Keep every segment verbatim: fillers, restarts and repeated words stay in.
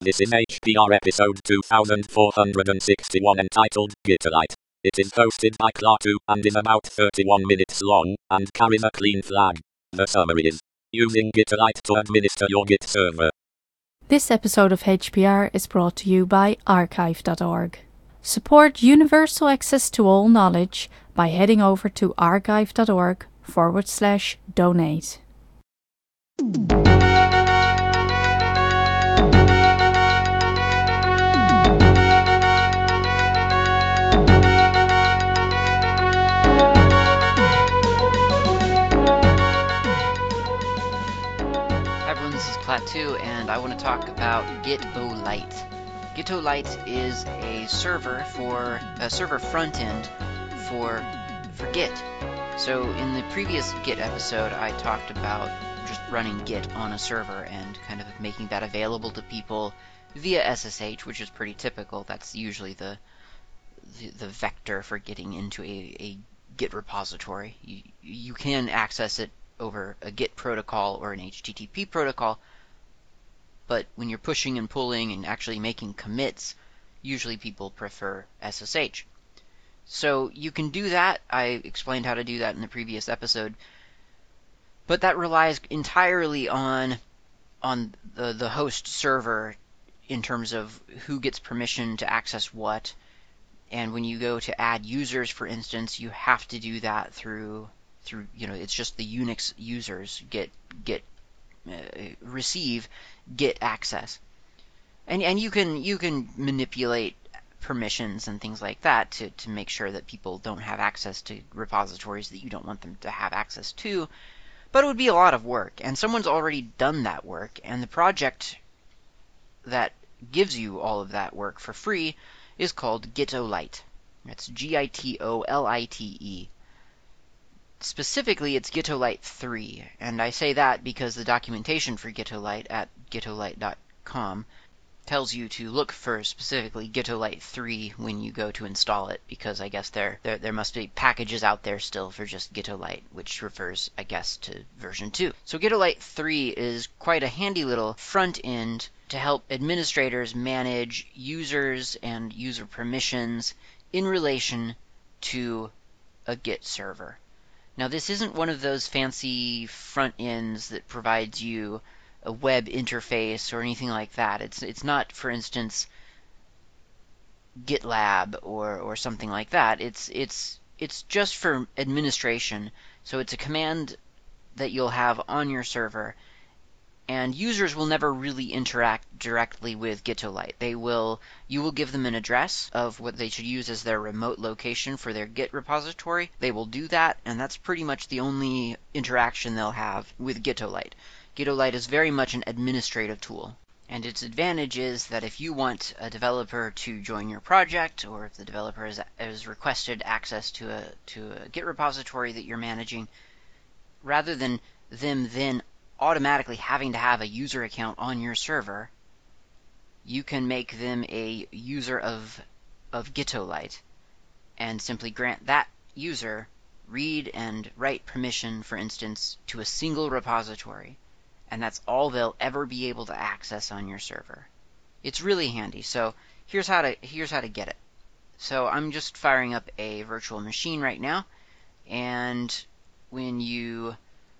This is H P R episode two thousand four hundred sixty-one entitled Gitolite. It is hosted by Klaatu and is about thirty-one minutes long and carries a clean flag. The summary is using Gitolite to administer your Git server. This episode of H P R is brought to you by archive dot org. Support universal access to all knowledge by heading over to archive dot org forward slash donate. This is Klaatu, and I want to talk about Gitolite. Gitolite is a server for a server front end for for Git. So in the previous Git episode, I talked about just running Git on a server and kind of making that available to people via S S H, which is pretty typical. That's usually the the, the vector for getting into a, a Git repository. You, you can access it over a Git protocol or an H T T P protocol, but when you're pushing and pulling and actually making commits, usually people prefer S S H. So you can do that. I explained how to do that in the previous episode, but that relies entirely on on the, the host server in terms of who gets permission to access what. And when you go to add users, for instance, you have to do that through through you know it's just the Unix users get get uh, receive get access, and and you can you can manipulate permissions and things like that to to make sure that people don't have access to repositories that you don't want them to have access to. But it would be a lot of work, and someone's already done that work, and the project that gives you all of that work for free is called Gitolite. That's G I T O L I T E. Specifically, it's Gitolite three, and I say that because the documentation for Gitolite at gitolite dot com tells you to look for specifically Gitolite three when you go to install it, because I guess there, there there must be packages out there still for just Gitolite, which refers, I guess, to version two. So Gitolite three is quite a handy little front end to help administrators manage users and user permissions in relation to a Git server. Now, this isn't one of those fancy front ends that provides you a web interface or anything like that. It's it's not, for instance, GitLab or or something like that. It's it's it's just for administration. So it's a command that you'll have on your server, and users will never really interact directly with Gitolite. They will, you will give them an address of what they should use as their remote location for their Git repository. They will do that, and that's pretty much the only interaction they'll have with Gitolite. Gitolite is very much an administrative tool, and its advantage is that if you want a developer to join your project, or if the developer has, has requested access to a to a Git repository that you're managing, rather than them then automatically having to have a user account on your server, you can make them a user of of Gitolite and simply grant that user read and write permission, for instance, to a single repository, and that's all they'll ever be able to access on your server. It's really handy. So here's how to here's how to get it. So I'm just firing up a virtual machine right now, and when you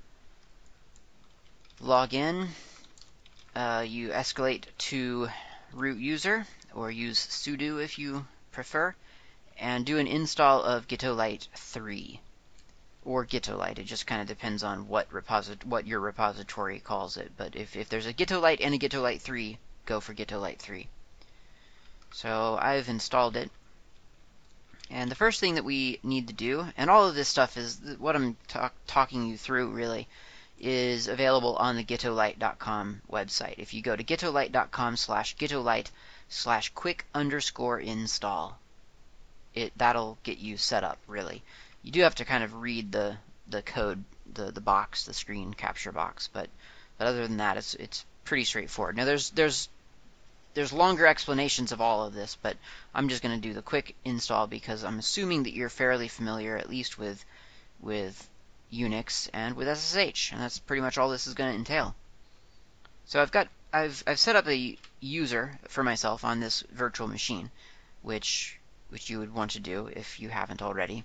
log in, uh, you escalate to root user, or use sudo if you prefer, and do an install of Gitolite three, or Gitolite. It just kind of depends on what reposit what your repository calls it, but if, if there's a Gitolite and a Gitolite three, go for Gitolite three. So I've installed it, and the first thing that we need to do, and all of this stuff is what I'm talk, talking you through really, is available on the gitolite dot com website. If you go to gitolite dot com slash gitolite slash quick underscore install, it that'll get you set up, really. You do have to kind of read the the code, the the box, the screen capture box, but but other than that, it's it's pretty straightforward. Now there's there's there's longer explanations of all of this, but I'm just going to do the quick install because I'm assuming that you're fairly familiar, at least with with Unix and with S S H, and that's pretty much all this is going to entail. So I've got I've I've set up a user for myself on this virtual machine, which which you would want to do if you haven't already.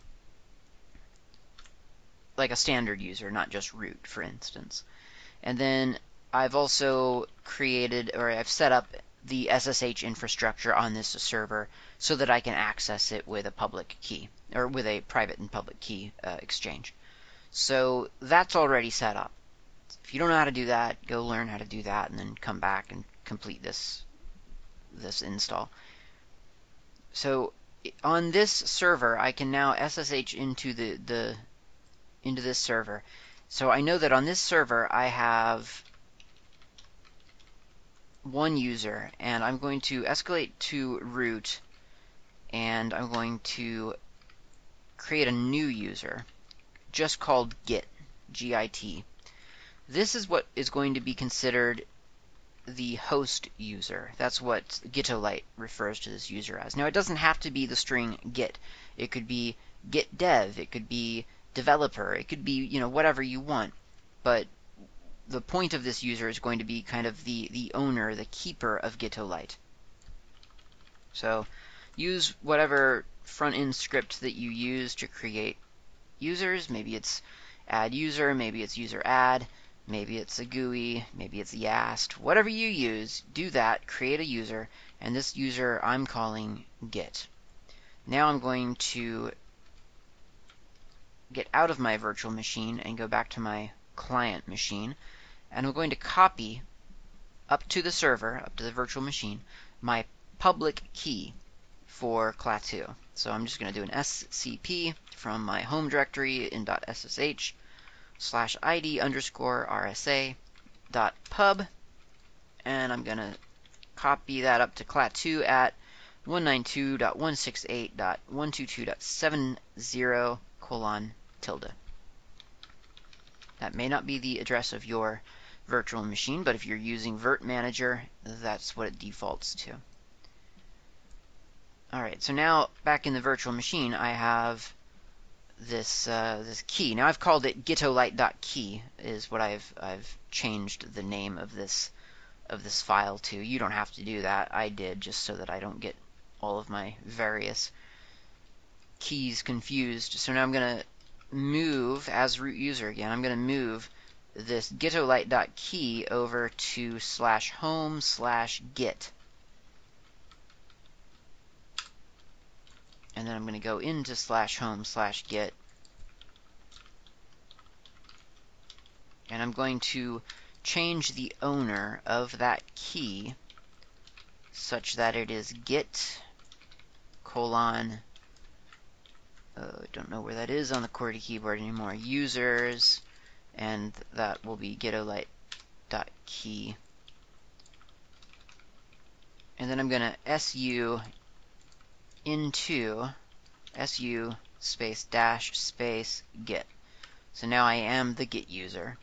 Like a standard user, not just root, for instance. And then I've also created, or I've set up the S S H infrastructure on this server so that I can access it with a public key, or with a private and public key uh, exchange. So that's already set up. If you don't know how to do that, go learn how to do that and then come back and complete this this install. So on this server, I can now S S H into the, the into this server. So I know that on this server I have one user, and I'm going to escalate to root, and I'm going to create a new user just called git, G I T. This is what is going to be considered the host user. That's what Gitolite refers to this user as. Now, it doesn't have to be the string git. It could be git dev, it could be developer, it could be, you know, whatever you want. But the point of this user is going to be kind of the, the owner, the keeper of Gitolite. So use whatever front-end script that you use to create users. Maybe it's add user, maybe it's user add, maybe it's a G U I, maybe it's Yast. Whatever you use, do that, create a user, and this user I'm calling git. Now I'm going to get out of my virtual machine and go back to my client machine, and I'm going to copy up to the server, up to the virtual machine, my public key for C L A two. So I'm just going to do an S C P from my home directory in .ssh slash id underscore rsa dot pub, and I'm going to copy that up to C L A two at one ninety-two dot one sixty-eight dot one twenty-two dot seventy colon tilde. That may not be the address of your virtual machine, but if you're using Virt Manager, that's what it defaults to. Alright, so now back in the virtual machine, I have this uh, this key. Now I've called it gitolite.key is what I've I've changed the name of this of this file to. You don't have to do that. I did, just so that I don't get all of my various keys confused. So now I'm going to move, as root user again, I'm going to move this gitolite.key over to slash home slash git. And then I'm going to go into slash home slash git. And I'm going to change the owner of that key such that it is git colon, uh, I don't know where that is on the QWERTY keyboard anymore, users, and that will be gitolite.key. And then I'm going to su into su space dash space git. So now I am the git user.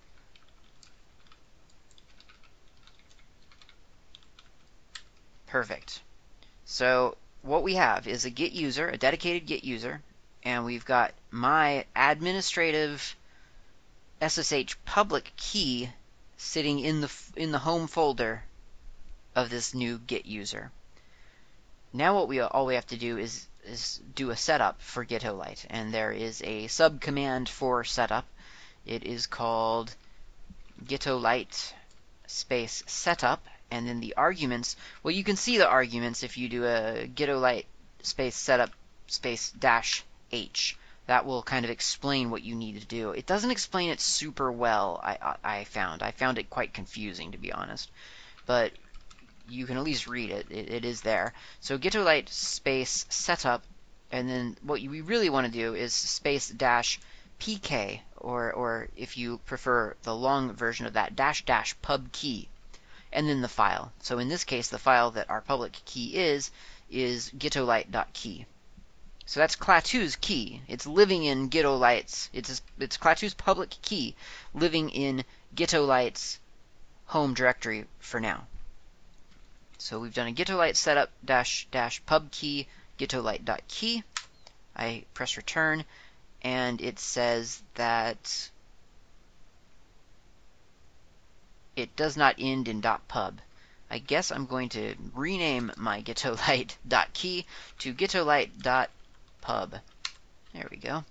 Perfect. So what we have is a git user, a dedicated git user, and we've got my administrative S S H public key sitting in the in the home folder of this new git user. Now what we all we have to do is is do a setup for Gitolite, and there is a subcommand for setup. It is called gitolite space setup, and then the arguments, well, you can see the arguments if you do a gitolite space setup space dash h. That will kind of explain what you need to do. It doesn't explain it super well, I, I, I found. I found it quite confusing, to be honest. But you can at least read it. It, it is there. So gitolite space setup, and then what we really want to do is space dash pk, or, or if you prefer the long version of that, dash dash pub key, and then the file. So in this case, the file that our public key is, is gitolite.key. So that's C L A two's key. It's living in Gitolite's, it's, it's C L A two's public key living in Gitolite's home directory for now. So we've done a gitolite setup dash dash pub key gitolite.key. I press return, and it says that it does not end in .pub. I guess I'm going to rename my gitolite.key to gitolite.pub. There we go.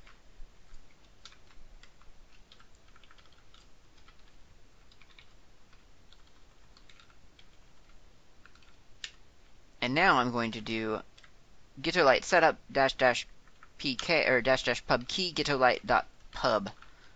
And now I'm going to do gitolite setup dash dash pk or dash dash pub key gitolite.pub.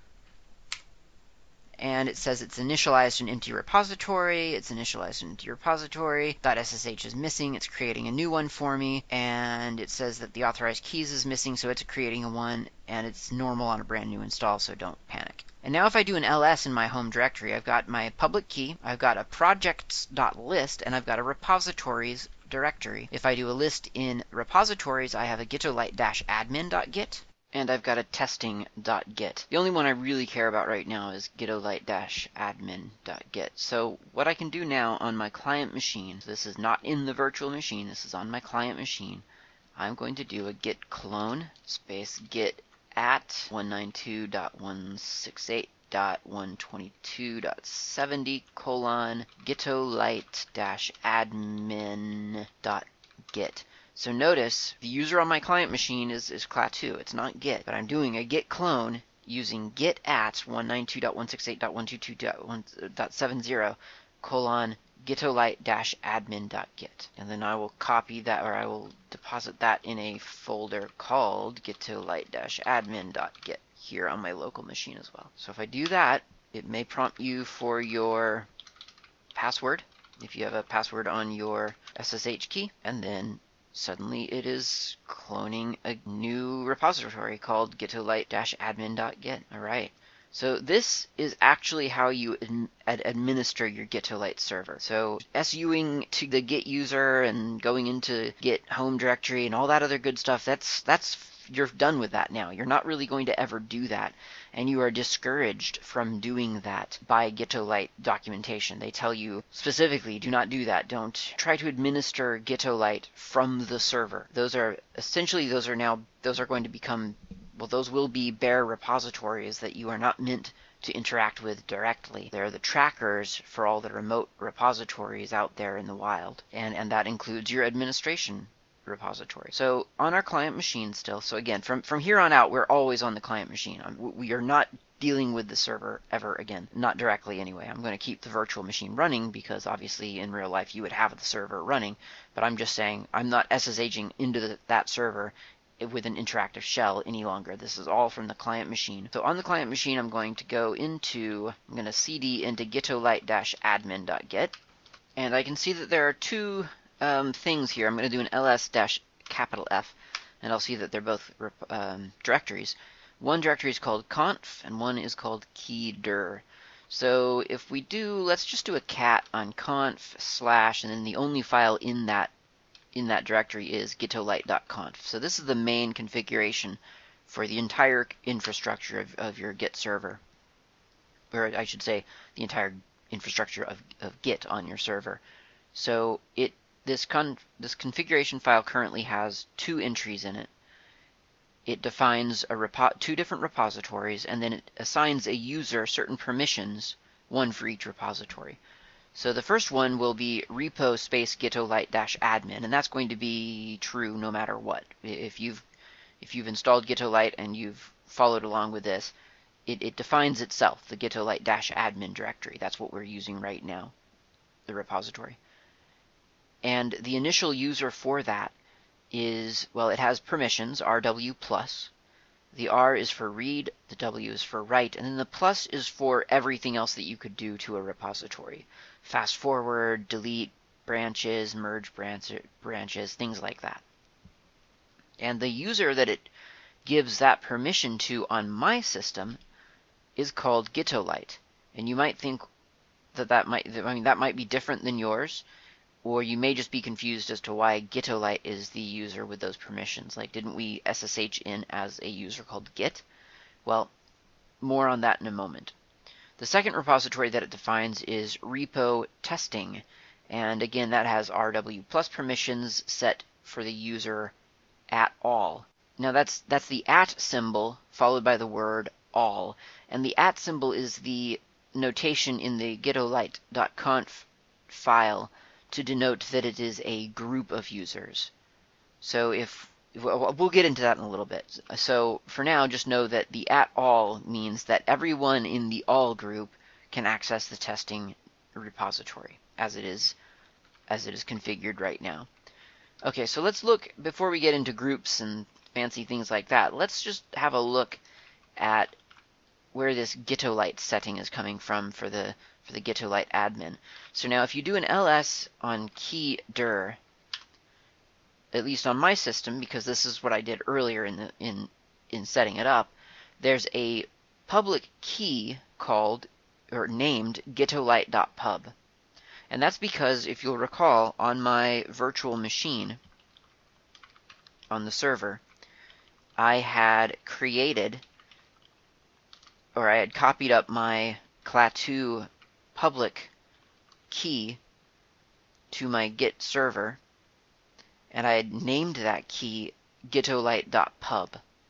And it says it's initialized an empty repository, it's initialized an empty repository, .ssh is missing, it's creating a new one for me, and it says that the authorized keys is missing, so it's creating a one, and it's normal on a brand new install, so don't panic. And now if I do an ls in my home directory, I've got my public key, I've got a projects.list, and I've got a repositories directory. If I do a list in repositories, I have a gitolite-admin.git, and I've got a testing.git. The only one I really care about right now is gitolite-admin.git. So what I can do now on my client machine, so this is not in the virtual machine, this is on my client machine, I'm going to do a git clone space git at one ninety-two dot one sixty-eight dot one twenty-two dot seventy colon gitolite-admin.git. So notice the user on my client machine is, is Klaatu. It's not Git, but I'm doing a git clone using git at one ninety-two dot one sixty-eight dot one twenty-two dot seventy colon gitolite-admin.git. And then I will copy that, or I will deposit that in a folder called gitolite-admin.git here on my local machine as well. So if I do that, it may prompt you for your password, if you have a password on your S S H key, and then suddenly it is cloning a new repository called gitolite-admin.git. Alright, so this is actually how you ad administer your Gitolite server. So SUing to the Git user and going into Git home directory and all that other good stuff, that's that's you're done with that now. You're not really going to ever do that, and you are discouraged from doing that by Gitolite documentation. They tell you specifically, do not do that. Don't try to administer Gitolite from the server. Those are essentially, those are now, those are going to become, well, those will be bare repositories that you are not meant to interact with directly. They're the trackers for all the remote repositories out there in the wild, and, and that includes your administration repository. So on our client machine still, so again, from, from here on out, we're always on the client machine. We are not dealing with the server ever again, not directly anyway. I'm going to keep the virtual machine running because obviously in real life you would have the server running, but I'm just saying I'm not SSHing into the, that server with an interactive shell any longer. This is all from the client machine. So on the client machine, I'm going to go into, I'm going to cd into gitolite-admin.git, and I can see that there are two Um, things here. I'm going to do an ls dash capital F, and I'll see that they're both um, directories. One directory is called conf, and one is called keydir. So if we do, let's just do a cat on conf slash, and then the only file in that in that directory is gitolite.conf. So this is the main configuration for the entire infrastructure of, of your Git server, or I should say the entire infrastructure of, of Git on your server. So it This, con this configuration file currently has two entries in it. It defines a repo two different repositories, and then it assigns a user certain permissions, one for each repository. So the first one will be repo space gitolite-admin, and that's going to be true no matter what. If you've if you've installed Gitolite and you've followed along with this, it, it defines itself, the Gitolite-admin directory. That's what we're using right now, the repository. And the initial user for that is, well, it has permissions, R W plus. The R is for read, the W is for write, and then the plus is for everything else that you could do to a repository. Fast forward, delete branches, merge branch, branches, things like that. And the user that it gives that permission to on my system is called Gitolite. And you might think that that might, I mean, that might be different than yours. Or you may just be confused as to why Gitolite is the user with those permissions. Like, didn't we S S H in as a user called Git? Well, more on that in a moment. The second repository that it defines is repo testing. And again, that has R W plus permissions set for the user at all. Now that's, that's the at symbol followed by the word all. And the at symbol is the notation in the gitolite.conf file to denote that it is a group of users. So if we'll get into that in a little bit. So for now, just know that the at all means that everyone in the all group can access the testing repository as it is as it is configured right now. Okay, so let's look, before we get into groups and fancy things like that, let's just have a look at where this Gitolite setting is coming from for the for the Gitolite admin. So now if you do an ls on key dir, at least on my system, because this is what I did earlier in the in in setting it up, there's a public key called or named gitolite.pub. And that's because, if you'll recall, on my virtual machine on the server, I had created, or I had copied up my C L A two public key to my Git server, and I had named that key gitolite.pub.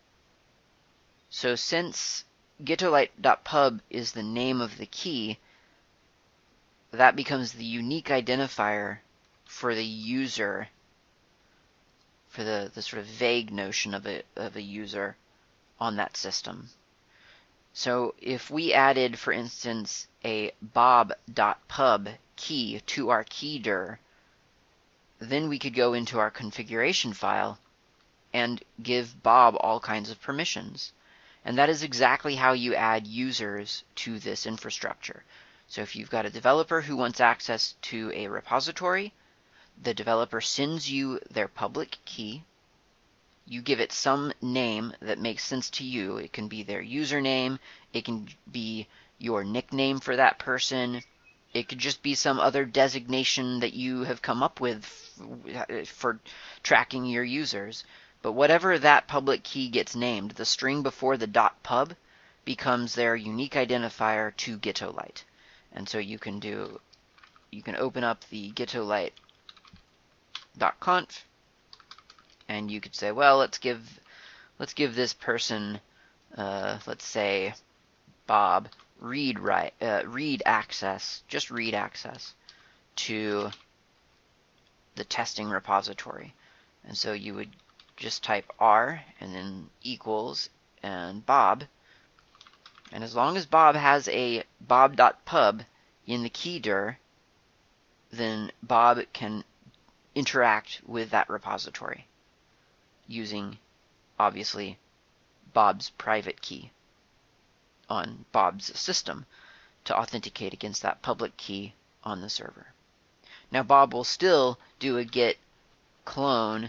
So since gitolite.pub is the name of the key, that becomes the unique identifier for the user, for the, the sort of vague notion of a, of a user on that system. So if we added, for instance, a bob.pub key to our keydir, then we could go into our configuration file and give Bob all kinds of permissions. And that is exactly how you add users to this infrastructure. So if you've got a developer who wants access to a repository, the developer sends you their public key. You give it some name that makes sense to you. It can be their username. It can be your nickname for that person. It could just be some other designation that you have come up with for tracking your users. But whatever that public key gets named, the string before the .pub becomes their unique identifier to Gitolite. And so you can do, you can open up the gitolite.conf, and you could say, well, let's give, let's give this person, uh, let's say, Bob, read right, uh, read access, just read access to the testing repository. And so you would just type R and then equals and Bob. And as long as Bob has a bob.pub in the keydir, then Bob can interact with that repository using, obviously, Bob's private key on Bob's system to authenticate against that public key on the server. Now Bob will still do a git clone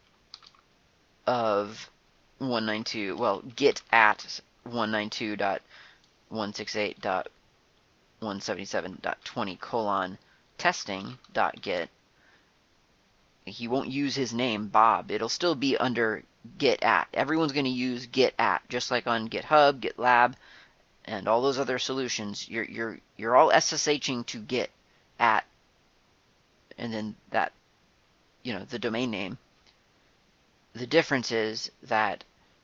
of one ninety-two, well, git at one ninety-two dot one sixty-eight dot one seventy-seven dot twenty colon testing dot git. He won't use his name, Bob. It'll still be under git at. Everyone's going to use git at, just like on GitHub, GitLab, and all those other solutions. You're you're you're all SSHing to git at, and then that, you know, the domain name. The difference is that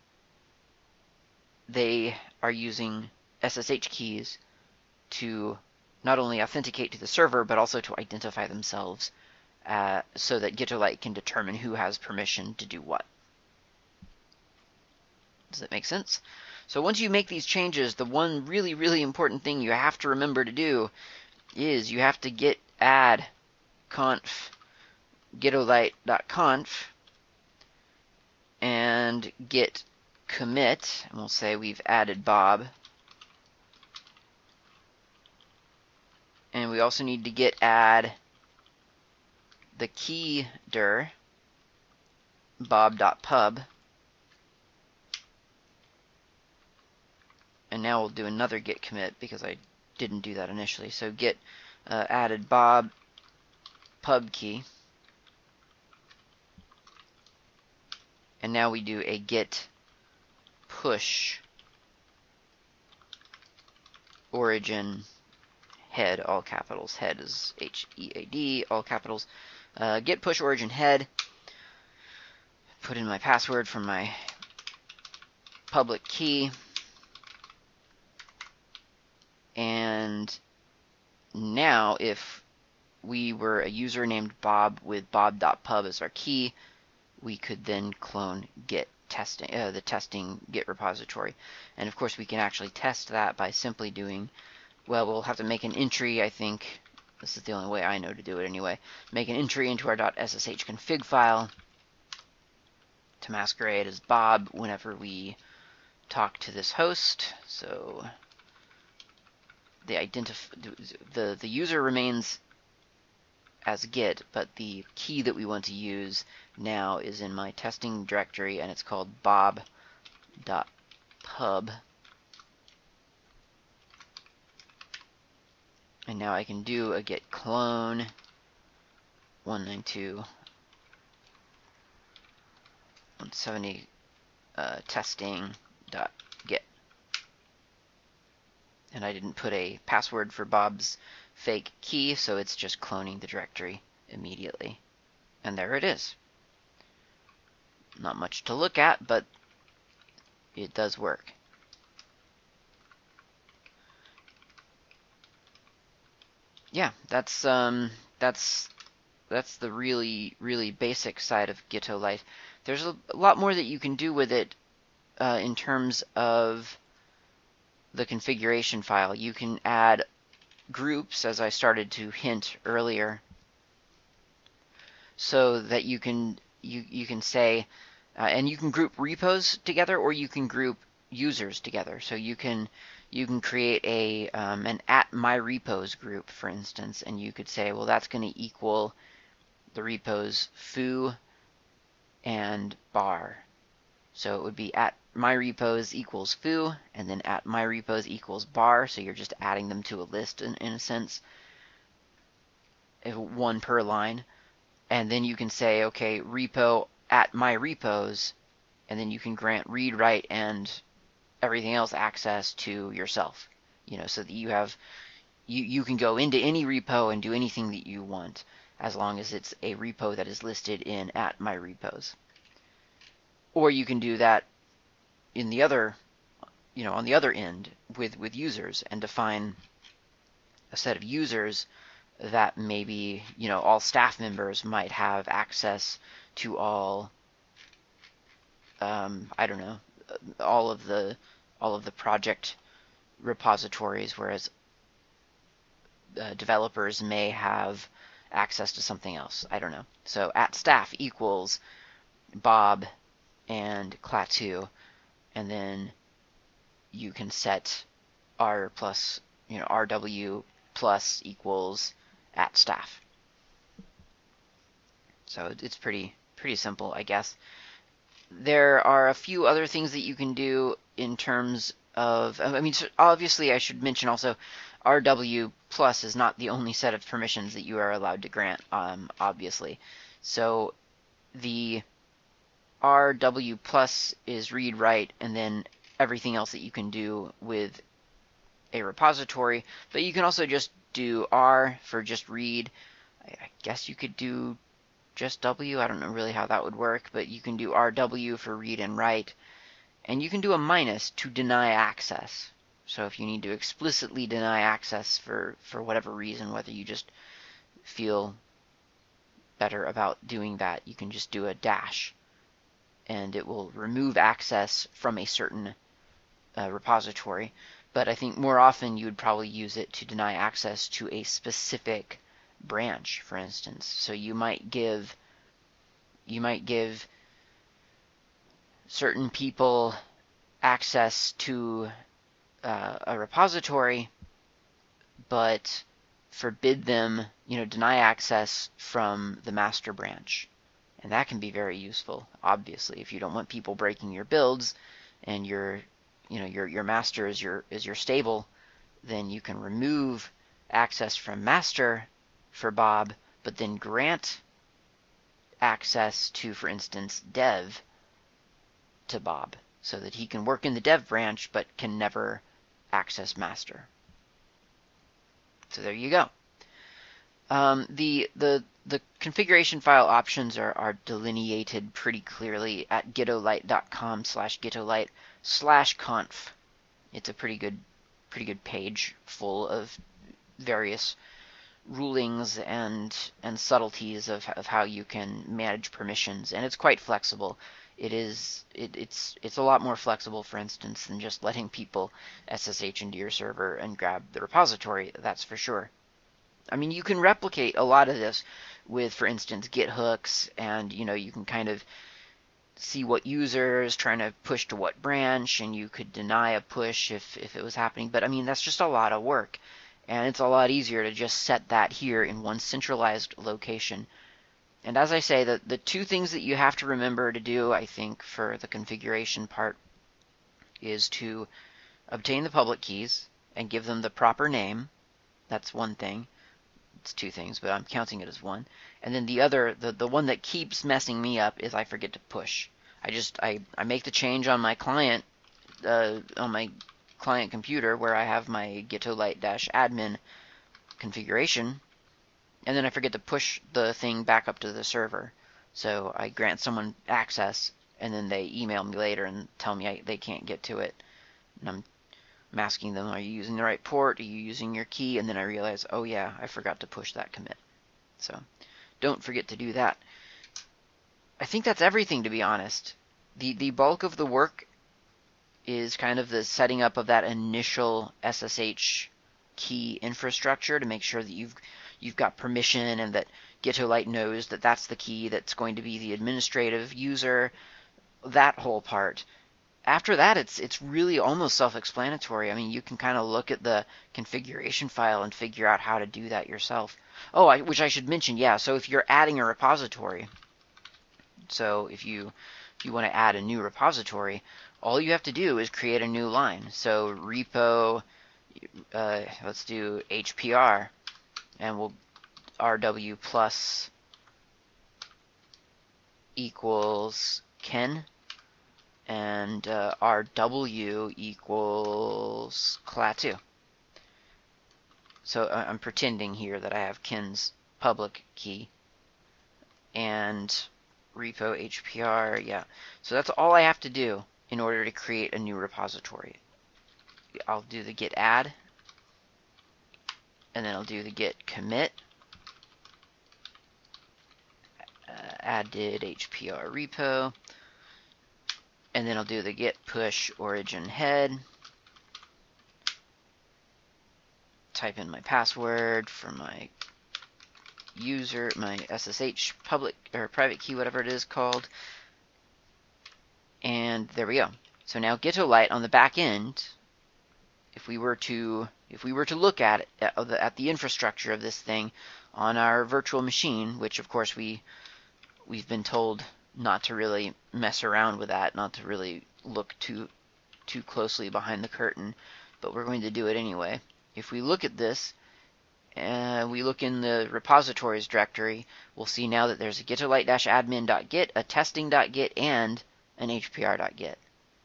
they are using S S H keys to not only authenticate to the server, but also to identify themselves, uh, so that Gitolite can determine who has permission to do what. Does that make sense? So once you make these changes, the one really, really important thing you have to remember to do is you have to git add conf gitolite.conf and git commit, and we'll say we've added Bob. And we also need to git add the key dir bob.pub. And now we'll do another git commit because I didn't do that initially. So git uh, added Bob pub key. And now we do a git push origin head, all capitals. Head is H E A D, all capitals. Uh, git push origin head. Put in my password for my public key. And now if we were a user named Bob with bob.pub as our key, we could then clone git testing, uh, the testing git repository. And of course we can actually test that by simply doing, well, we'll have to make an entry, I think. This is the only way I know to do it anyway. Make an entry into our .ssh config file to masquerade as Bob whenever we talk to this host. So the identif the the user remains as git, but the key that we want to use now is in my testing directory, and it's called bob.pub. And now I can do a git clone one ninety-two dot one seventy uh, testing.git. And I didn't put a password for Bob's fake key, so it's just cloning the directory immediately. And there it is. Not much to look at, but it does work. Yeah, that's um that's that's the really really basic side of Gitolite. There's a, a lot more that you can do with it uh, in terms of the configuration file. You can add groups, as I started to hint earlier, so that you can you you can say, uh, and you can group repos together, or you can group users together. So you can you can create a um, an at my repos group, for instance, and you could say, well, that's going to equal the repos foo and bar. So it would be at my repos equals foo, and then at my repos equals bar. So you're just adding them to a list in, in a sense, one per line. And then you can say, okay, repo at my repos, and then you can grant read, write, and everything else access to yourself. You know, so that you have you you can go into any repo and do anything that you want, as long as it's a repo that is listed in at my repos. Or you can do that in the other, you know, on the other end with with users, and define a set of users that maybe, you know, all staff members might have access to all, um, I don't know, all of the all of the project repositories, whereas uh, developers may have access to something else. I don't know. So at staff equals Bob and Klaatu, and then you can set R plus, you know, R W plus equals at staff. So it's pretty pretty simple, I guess. There are a few other things that you can do in terms of, I mean, obviously I should mention also, R W plus is not the only set of permissions that you are allowed to grant, um, obviously. So the R W plus is read, write, and then everything else that you can do with a repository. But you can also just do R for just read. I guess you could do just W. I don't know really how that would work, but you can do R W for read and write. And you can do a minus to deny access. So if you need to explicitly deny access for, for whatever reason, whether you just feel better about doing that, you can just do a dash, and it will remove access from a certain uh, repository. But I think more often you would probably use it to deny access to a specific branch, for instance. So you might give you might give certain people access to uh, a repository, but forbid them, you know, deny access from the master branch. And that can be very useful, obviously, if you don't want people breaking your builds and your, you know, your your master is your is your stable, then you can remove access from master for Bob, but then grant access to, for instance, dev to Bob, so that he can work in the dev branch but can never access master. So there you go. Um, the the the configuration file options are, are delineated pretty clearly at gitolite.com slash gitolite slash conf. It's a pretty good pretty good page full of various rulings and and subtleties of of how you can manage permissions, and it's quite flexible. It is it, it's it's a lot more flexible, for instance, than just letting people S S H into your server and grab the repository. That's for sure. I mean, you can replicate a lot of this with, for instance, Git hooks, and you know you can kind of see what user is trying to push to what branch, and you could deny a push if if it was happening. But I mean, that's just a lot of work. And it's a lot easier to just set that here in one centralized location. And as I say, the, the two things that you have to remember to do, I think, for the configuration part is to obtain the public keys and give them the proper name. That's one thing. It's two things, but I'm counting it as one. And then the other, the, the one that keeps messing me up is I forget to push. I just, I, I make the change on my client, uh, on my client computer where I have my Gitolite-admin configuration, and then I forget to push the thing back up to the server. So I grant someone access, and then they email me later and tell me I, they can't get to it. And I'm, I'm asking them, are you using the right port? Are you using your key? And then I realize, oh yeah, I forgot to push that commit. So don't forget to do that. I think that's everything, to be honest. The, the bulk of the work is kind of the setting up of that initial S S H key infrastructure to make sure that you've you've got permission and that Gitolite knows that that's the key that's going to be the administrative user, that whole part. After that, it's it's really almost self-explanatory. I mean, you can kind of look at the configuration file and figure out how to do that yourself. Oh, I, which I should mention, yeah, so if you're adding a repository, so if you if you want to add a new repository, all you have to do is create a new line. So repo, uh, let's do H P R, and we'll rw plus equals ken, and uh, rw equals cla2. So I'm pretending here that I have ken's public key, and repo H P R, yeah. So that's all I have to do in order to create a new repository. I'll do the git add, and then I'll do the git commit, uh, added H P R repo, and then I'll do the git push origin head, type in my password for my user, my S S H public or private key, whatever it is called. And there we go. So now Gitolite on the back end, if we were to if we were to look at it, at the, at the infrastructure of this thing on our virtual machine, which of course we we've been told not to really mess around with that, not to really look too too closely behind the curtain, but we're going to do it anyway. If we look at this, and we look in the repositories directory, we'll see now that there's a gitolite-admin.git, a testing.git, and an hpr.git.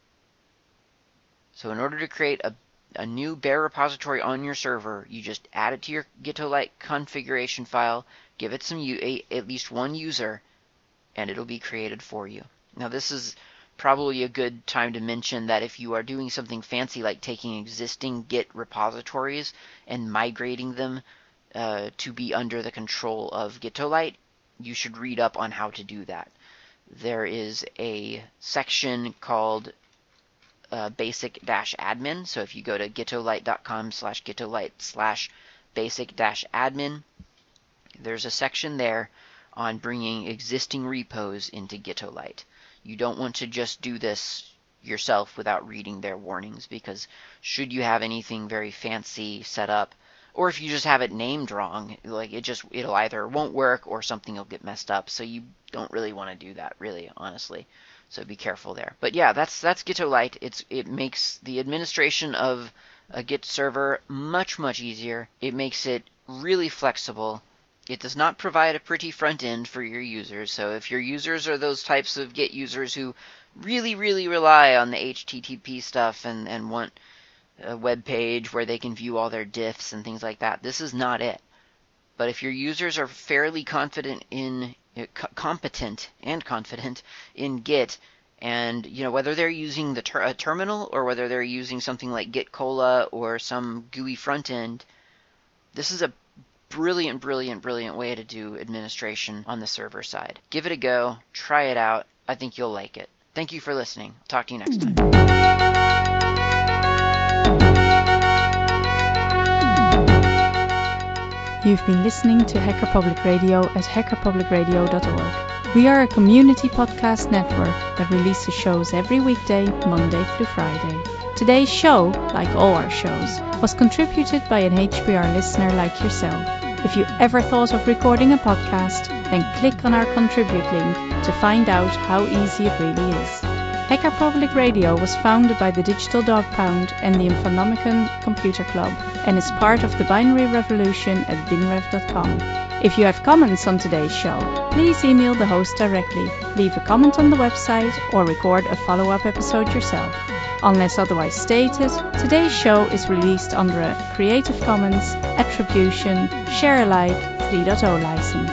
So in order to create a, a new bare repository on your server, you just add it to your Gitolite configuration file, give it some a, at least one user, and it'll be created for you. Now this is probably a good time to mention that if you are doing something fancy like taking existing Git repositories and migrating them uh, to be under the control of Gitolite, you should read up on how to do that. There is a section called uh, basic-admin. So if you go to gitolite.com slash gitolite slash basic-admin, there's a section there on bringing existing repos into Gitolite. You don't want to just do this yourself without reading their warnings, because should you have anything very fancy set up, or if you just have it named wrong, like it just it'll either won't work or something will get messed up. So you don't really want to do that, really, honestly. So be careful there. But yeah, that's that's Gitolite. It's it makes the administration of a Git server much much easier. It makes it really flexible. It does not provide a pretty front end for your users. So if your users are those types of Git users who really really rely on the H T T P stuff and and want a web page where they can view all their diffs and things like that, this is not it. But if your users are fairly confident in competent and confident in Git, and you know whether they're using the ter a terminal or whether they're using something like Git Cola or some G U I front end, this is a brilliant, brilliant, brilliant way to do administration on the server side. Give it a go. Try it out. I think you'll like it. Thank you for listening. Talk to you next time. You've been listening to Hacker Public Radio at hacker public radio dot org. We are a community podcast network that releases shows every weekday, Monday through Friday. Today's show, like all our shows, was contributed by an H P R listener like yourself. If you ever thought of recording a podcast, then click on our contribute link to find out how easy it really is. Hacker Public Radio was founded by the Digital Dog Pound and the Infonomicon Computer Club and is part of the Binary Revolution at binrev dot com. If you have comments on today's show, please email the host directly, leave a comment on the website, or record a follow-up episode yourself. Unless otherwise stated, today's show is released under a Creative Commons Attribution Share Alike three point oh license.